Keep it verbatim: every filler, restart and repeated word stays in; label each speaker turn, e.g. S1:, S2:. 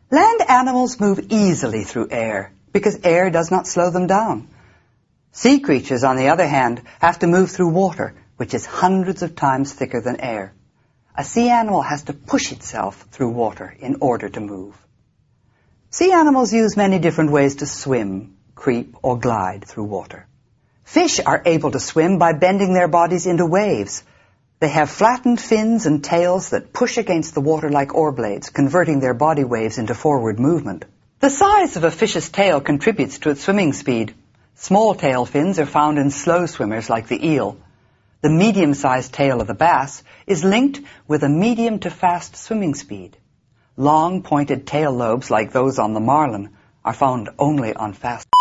S1: Land animals move easily through air because air does not slow them down. Sea creatures, on the other hand, have to move through water, which is hundreds of times thicker than air. A sea animal has to push itself through water in order to move. Sea animals use many different ways to swim, creep, or glide through water. Fish are able to swim by bending their bodies into waves. They have flattened fins and tails that push against the water like oar blades, converting their body waves into forward movement. The size of a fish's tail contributes to its swimming speed. Small tail fins are found in slow swimmers like the eel. The medium-sized tail of the bass is linked with a medium to fast swimming speed. Long, pointed tail lobes like those on the marlin are found only on fast